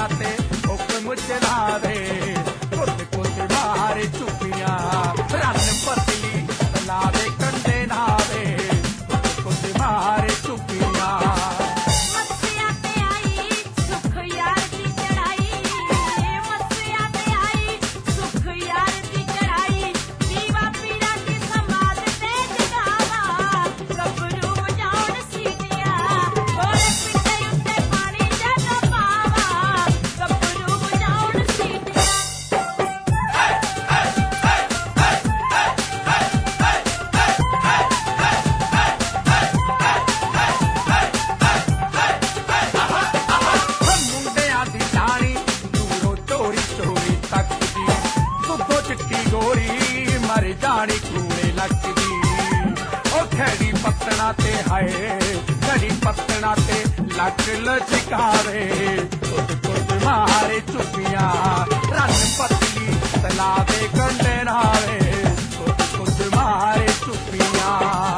पत्तना ते हुक्म चलावे कुत कुत मारे चुपियां रन पतली तलावे कंडे नावे कुत कुत मारे चुपियां मर जानी कूड़े लगदी ओ खड़ी पत्तना ते हाय खड़ी पत्तना ते लक लचकावे कुत कुत मारे चुपियां रन पतली तलावे कंडे नावे कुत कुत मारे चुपियां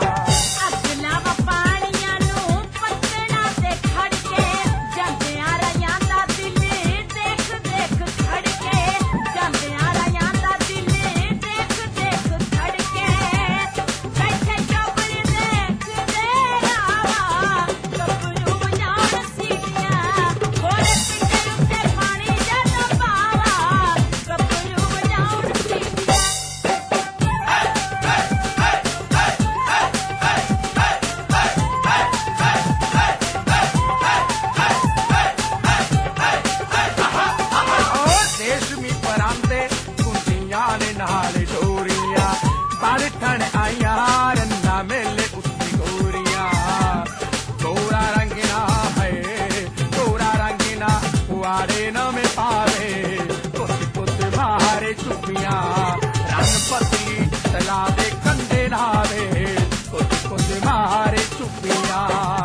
नाले डोरियां बारिठण आइया रन्ना मेले उसकी गोरियां गोरा रंगीना है गोरा रंगीना कुआरे न में पावे कुत कुत मारे चुपियां रन पतली तलावे कंडे नावे कुत कुत मारे चुपियां